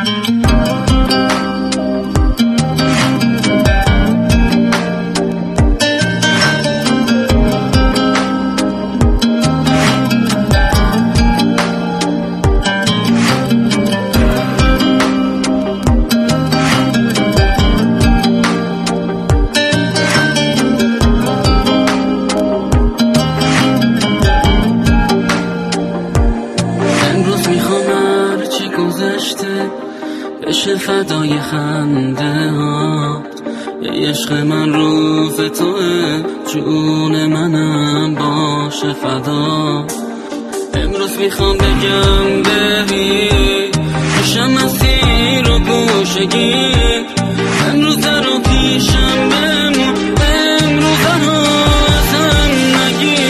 بشه فدای خنده ها، یه عشق من روز توه، جون منم باشه فدا. امروز میخوام بگم ببین میشم مسیر و گوشگی، امروز رو پیشم بمون، امروز رو ازم نگی.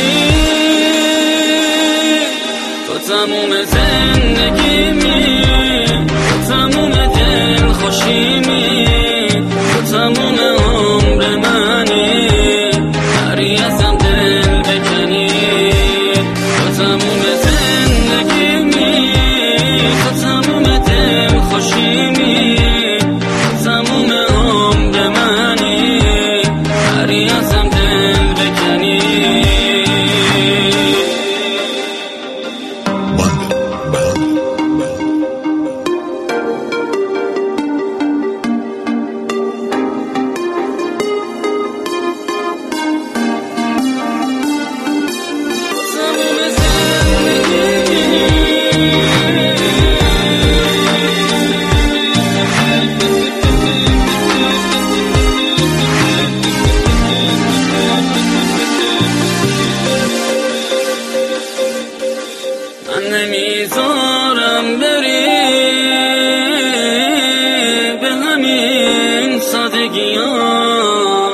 تو تموم زندگیمی، تو تموم دل خوشیمی، تو تموم عمر منی، هری ازم دل بکنی. تو تموم زندگیمی، تو تموم دل خوشیمی، تو تموم عمر منی، هری ازم دل بکنی. من نمیذارم بری به همین سادگی ها،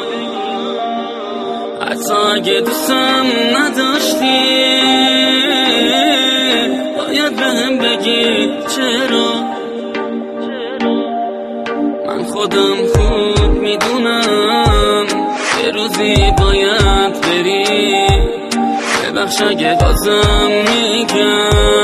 حتی اگه دوستم نداشتی باید بهم بگی چرا. من خودم خوب میدونم یه روزی باید بری، ببخش اگه بازم میگم